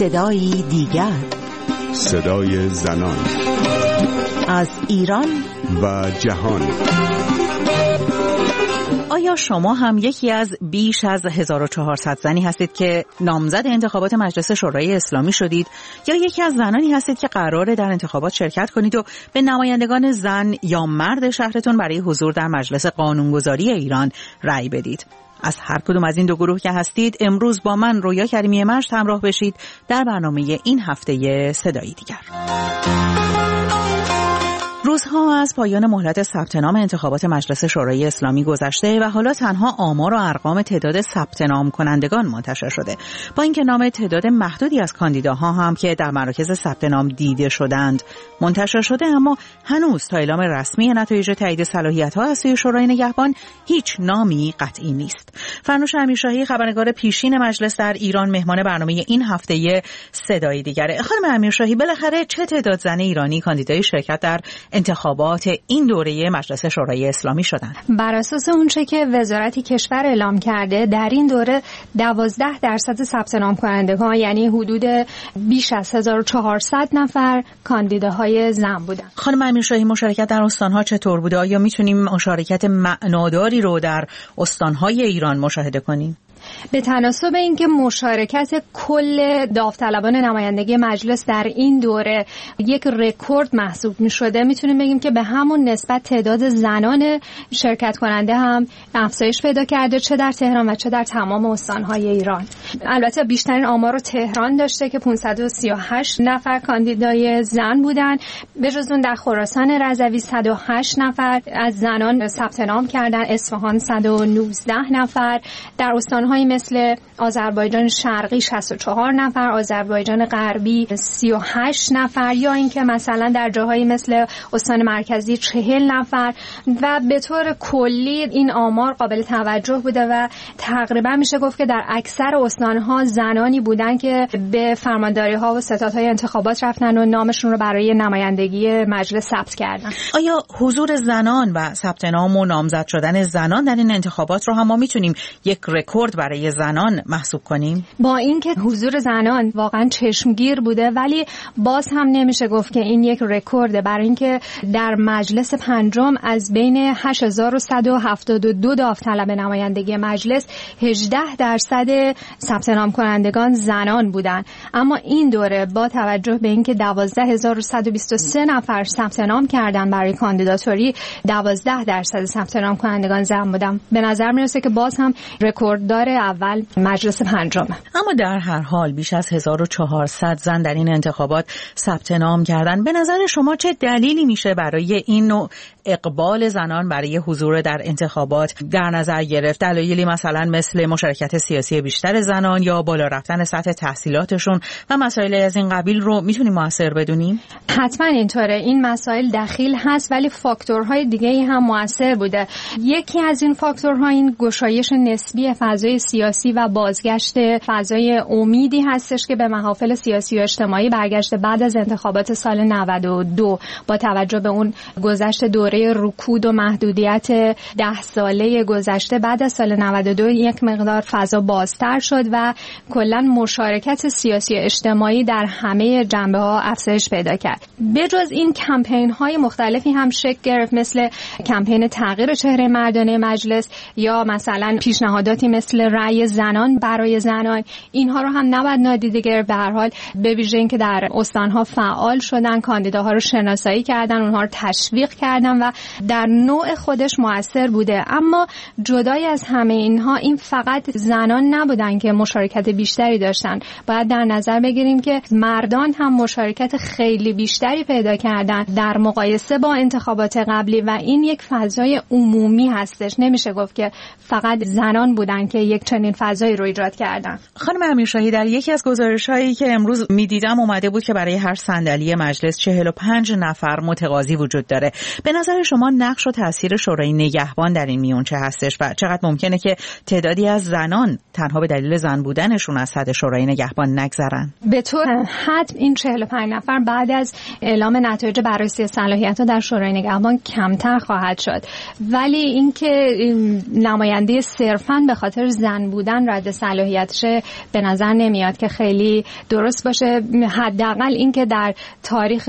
صدایی دیگر، صدای زنان از ایران و جهان. آیا شما هم یکی از بیش از 1400 زنی هستید که نامزد انتخابات مجلس شورای اسلامی شدید، یا یکی از زنانی هستید که قراره در انتخابات شرکت کنید و به نمایندگان زن یا مرد شهرتون برای حضور در مجلس قانونگذاری ایران رأی بدید؟ از هر کدوم از این دو گروه که هستید امروز با من رویا کریمی مشت همراه بشید در برنامه این هفته صدایی دیگر. روزها از پایان مهلت ثبت نام انتخابات مجلس شورای اسلامی گذشته و حالا تنها آمار و ارقام تعداد ثبت نام کنندگان منتشر شده. با اینکه نام تعداد محدودی از کاندیداها هم که در مراکز ثبت نام دیده شدند منتشر شده، اما هنوز تا اعلام رسمی نتایج تایید صلاحیت‌ها از سوی شورای نگهبان هیچ نامی قطعی نیست. فرنوش امیرشاهی، خبرنگار پیشین مجلس در ایران، مهمان برنامه این هفته صدایی دیگره. خانم امیرشاهی، بالاخره چه تعداد زن ایرانی کاندیدای شرکت در انتخابات این دوره مجلس شورای اسلامی شدند؟ بر اساس اونچه که وزارت کشور اعلام کرده، در این دوره 12% ثبت نام کنندگان، یعنی حدود بیش از 1400 نفر کاندیداهای زن بودند. خانم امیرشاهی، مشارکت در استان‌ها چطور بوده؟ آیا میتونیم مشارکت معناداری رو در استان‌های ایران مشاهده کنیم؟ به تناسب اینکه مشارکت کل داوطلبان نمایندگی مجلس در این دوره یک رکورد محسوب می‌شده، میتونیم بگیم که به همون نسبت تعداد زنان شرکت کننده هم افزایش پیدا کرده، چه در تهران و چه در تمام استان‌های ایران. البته بیشترین آمار رو تهران داشته که 538 نفر کاندیدای زن بودن. به جز اون در خراسان رضوی 108 نفر از زنان ثبت نام کردن، اصفهان 119 نفر، در استان‌های مثل آذربایجان شرقی 64 نفر، آذربایجان غربی 38 نفر، یا اینکه مثلا در جاهای مثل استان مرکزی 40 نفر. و به طور کلی این آمار قابل توجه بوده و تقریبا میشه گفت که در اکثر استان‌ها زنانی بودن که به فرمانداری‌ها و ستادهای انتخابات رفتن و نامشون رو برای نمایندگی مجلس ثبت کردن. آیا حضور زنان و ثبت نام و نامزد شدن زنان در این انتخابات رو هم ما میتونیم یک رکورد برای زنان محسوب کنیم؟ با اینکه حضور زنان واقعا چشمگیر بوده، ولی باز هم نمیشه گفت که این یک رکورده، برای اینکه در مجلس پنجم از بین 8172 داوطلب نمایندگی مجلس 18% ثبت نام کنندگان زنان بودند. اما این دوره با توجه به اینکه 12123 نفر ثبت نام کردن برای کاندیداتوری، 12% ثبت نام کنندگان زن بودن. به نظر میرسه که باز هم رکورددار اول مجلس پنجم. اما در هر حال بیش از 1400 زن در این انتخابات ثبت نام کردن. به نظر شما چه دلیلی میشه برای این نوع اقبال زنان برای حضور در انتخابات در نظر گرفت؟ دلایلی مثلا مثل مشارکت سیاسی بیشتر زنان یا بالا رفتن سطح تحصیلاتشون و مسائل از این قبیل رو میتونیم مؤثر بدونیم؟ حتما اینطوره، این مسائل دخیل هست، ولی فاکتورهای دیگه‌ای هم مؤثر بوده. یکی از این فاکتورها این گشایش نسبی فضای سیاسی و بازگشت فضای امیدی هستش که به محافل سیاسی و اجتماعی برگشته بعد از انتخابات سال 92. با توجه به اون گذشت دوره رکود و محدودیت 10 ساله گذشته، بعد از سال 92 یک مقدار فضا بازتر شد و کلا مشارکت سیاسی و اجتماعی در همه جنبه‌ها افزایش پیدا کرد. به جز این کمپین‌های مختلفی هم شکل گرفت، مثل کمپین تغییر چهره مردانه مجلس یا مثلا پیشنهاداتی مثل رأی زنان برای زنان. اینها رو هم نباید نادیده گرفت. به هر حال به ویژه اینکه در استان‌ها فعال شدن، کاندیداها رو شناسایی کردن، اونها رو تشویق کردن و در نوع خودش مؤثر بوده. اما جدای از همه اینها، این فقط زنان نبودن که مشارکت بیشتری داشتن. باید در نظر بگیریم که مردان هم مشارکت خیلی بیشتری پیدا کردن در مقایسه با انتخابات قبلی و این یک فضای عمومی هستش. نمیشه گفت که فقط زنان بودن که یک چنین فضایی رو ایجاد کردن. خانم امیرشاهی، در یکی از گزارش‌هایی که امروز می‌دیدم اومده بود که برای هر صندلی مجلس 45 نفر متقاضی وجود داره. به نظر نظر شما نقش و تاثیر شورای نگهبان در این میون چه هستش و چقدر ممکنه که تعدادی از زنان تنها به دلیل زن بودنشون از حد شورای نگهبان نگذرن؟ به طور حد این 45 نفر بعد از اعلام نتایج بررسی صلاحیت‌ها در شورای نگهبان کمتر خواهد شد، ولی اینکه نماینده صرفاً به خاطر زن بودن رد صلاحیتشه به نظر نمیاد که خیلی درست باشه. حداقل اینکه در تاریخ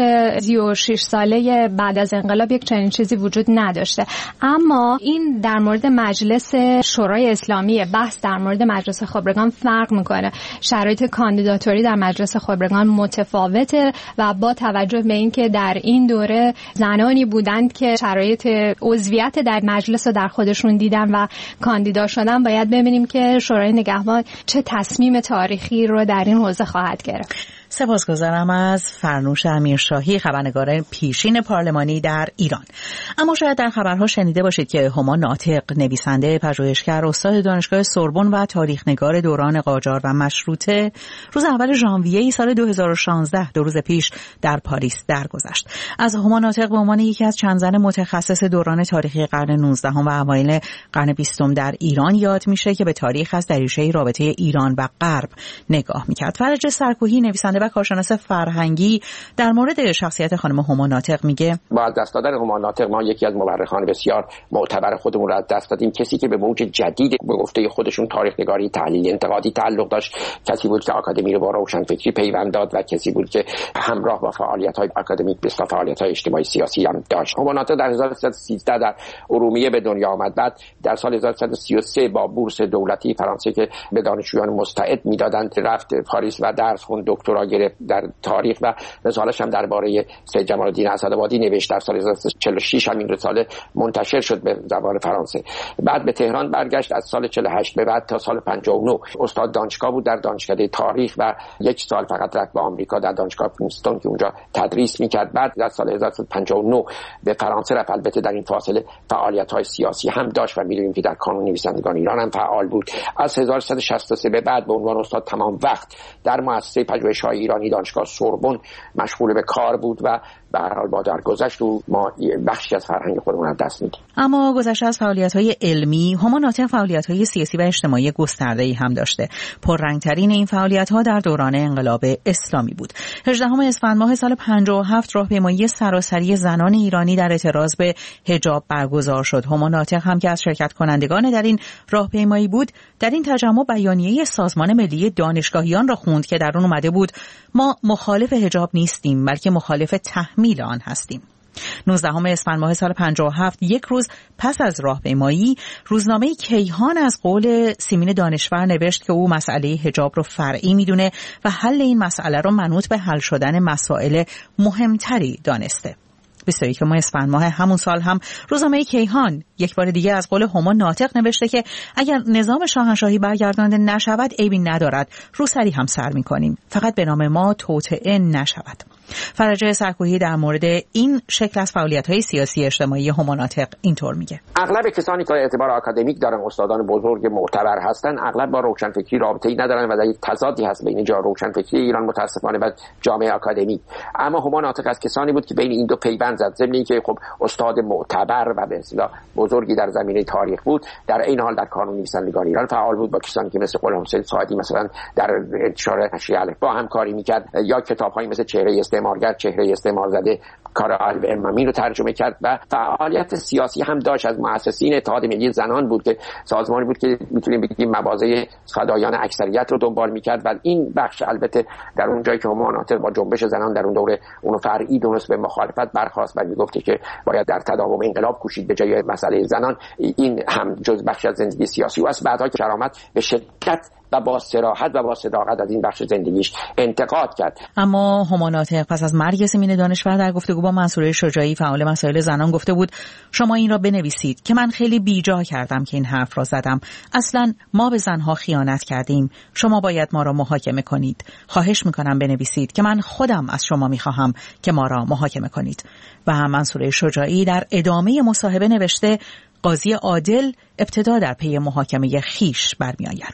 36 ساله بعد از انقلاب یک چنین چیزی وجود نداشته. اما این در مورد مجلس شورای اسلامی، بحث در مورد مجلس خبرگان فرق میکنه. شرایط کاندیداتوری در مجلس خبرگان متفاوته و با توجه به اینکه در این دوره زنانی بودند که شرایط عضویت در مجلس رو در خودشون دیدن و کاندیدا شدن، باید ببینیم که شورای نگهبان چه تصمیم تاریخی رو در این حوزه خواهد گرفت. سپاسگزارم از فرنوش امیرشاهی، خبرنگار پیشین پارلمانی در ایران. اما شاید در خبرها شنیده باشید که هما ناطق، نویسنده، پژوهشگر، استاد دانشگاه سوربن و تاریخ‌نگار دوران قاجار و مشروطه، روز اول ژانویه سال 2016 دو روز پیش در پاریس درگذشت. از هما ناطق به عنوان یکی از چند زن متخصص دوران تاریخی قرن 19 و اوایل قرن 20 در ایران یاد میشه که به تاریخ از دریچه رابطه ایران و غرب نگاه میکرد. فرج سرکوهی، نویسنده و کارشناس فرهنگی، در مورد شخصیت خانم هما ناطق میگه با از دست دادن هما ناطق ما یکی از مورخان بسیار معتبر خودمون را از دست دادیم. کسی که به موج جدید به گفته خودشون تاریخ نگاری تحلیل انتقادی تعلق داشت، کسی بود که آکادمی رو با روشنفکری پیوند داد و کسی بود که همراه با فعالیت‌های آکادمیک به فعالیت‌های اجتماعی سیاسی هم داشت. هما ناطق در 1313 در ارومیه به دنیا آمد. بعد در سال 1333 با بورس دولتی فرانسه که به دانشجویان مستعد میدادند رفت پاریس و درس خوند، دکترا گرفت در تاریخ و رساله‌اش هم درباره سید جمال الدین اسدآبادی نوشت. در سال 1946 هم این رساله منتشر شد به زبان فرانسه. بعد به تهران برگشت. از سال 48 به بعد تا سال 59 استاد دانشگاه بود در دانشکده تاریخ و یک سال فقط رفت به آمریکا در دانشگاه پرینستون که اونجا تدریس میکرد. بعد در سال 1959 به فرانسه رفت. البته در این فاصله فعالیت‌های سیاسی هم داشت و می‌دونیم که در کانون نویسندگان ایران هم فعال بود. از 1363 به بعد به عنوان استاد تمام وقت در مؤسسه پژوهش‌های ایرانی دانشگاه سوربن مشغول به کار بود و به هر حال با درگذشت ما بخشی از فرهنگ خودمون از دست میدیم. اما گذشته از فعالیت‌های علمی، هما ناطق فعالیت‌های سیاسی و اجتماعی گسترده‌ای هم داشته. پررنگ‌ترین این فعالیت‌ها در دوران انقلاب اسلامی بود. 18 اسفند ماه سال 57 راهپیمایی سراسری زنان ایرانی در اعتراض به حجاب برگزار شد. هما ناطق هم که از شرکت کنندگان در این راهپیمایی بود، در این تجمع بیانیه سازمان ملی دانشگاهیان را خوند که در اون اومده بود ما مخالف حجاب نیستیم بلکه مخالف تحمیل آن هستیم. 19 اسفند ماه سال 57 یک روز پس از راهپیمایی، روزنامه کیهان از قول سیمین دانشور نوشت که او مسئله حجاب رو فرعی میدونه و حل این مسئله رو منوط به حل شدن مسائل مهمتری دانسته. 21 اسفند ماه همون سال هم روزنامه کیهان یک بار دیگه از قول هما ناطق نوشته که اگر نظام شاهنشاهی برگردانده نشود عیبی ندارد، روسری هم سر می‌کنیم، فقط به نام ما توطئه نشود. فرج سرکوهی در مورد این شکل از فعالیت‌های سیاسی اجتماعی هما ناطق اینطور میگه: اغلب کسانی که اعتبار آکادمیک دارن، استادان بزرگ معتبر هستن، اغلب با روشنفکری رابطه‌ای ندارن و در یک تضادی هست بین روشنفکری ایران متأسفانه و جامعه آکادمیک. اما هما ناطق از کسانی بود که بین این دو پیوند زد. ضمن اینکه خب استاد معتبر و به اصطلاح بزرگی در زمینه تاریخ بود، در این حال در کانون نویسندگان ایران فعال بود. با کسانی که مثل غلام حسین ساعدی مثلا در انتشار نشریه الفبا همکاری می‌کرد، یا کتاب‌هایی مثل چهره استعمارگر، چهره استعمار زده کار آلبرت مامین رو ترجمه کرد و فعالیت سیاسی هم داشت. از مؤسسین اتحاد ملی زنان بود که سازمانی بود که میتونیم بگیم مواضع فدایان اکثریت رو دنبال میکرد و این بخش البته در اون جایی که هما ناطق با جنبش زنان در اون دوره اونو فرعی دونست به مخالفت برخاست و میگفت که باید در تداوم انقلاب کوشید به جای مسئله زنان، این هم جز بخش از زندگی سیاسی و از بعدها که درآمد به شدت و با صراحت و با صداقت از این بخش زندگیش انتقاد کرد. اما هما ناطق پس از مرگ سیمین دانشور در گفتگو با منصوره شجاعی فعال مسائل زنان گفته بود شما این را بنویسید که من خیلی بیجا کردم که این حرف را زدم. اصلا ما به زنها خیانت کردیم. شما باید ما را محاکمه کنید. خواهش میکنم بنویسید که من خودم از شما میخواهم که ما را محاکمه کنید. و هم منصوره شجاعی در ادامه مصاحبه نوشته قاضی عادل ابتدا در پی محاکمه خیش برمیآید.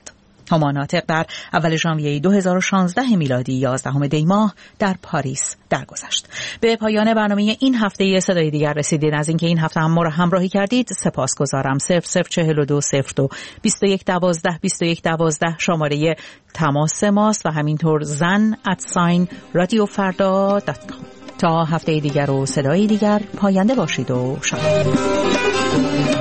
هماناطق در اول ژانویه 2016 میلادی 11 دی ماه در پاریس درگذشت. به پایان برنامه این هفته صدای دیگر رسیدید. از اینکه این هفته هم ما را همراهی کردید سپاسگزارم. 0042 02 21 12 21 12 شماره تماس ماست و همینطور zan@radiofarda.com. تا هفته دیگر و صدای دیگر پاینده باشید و شاد.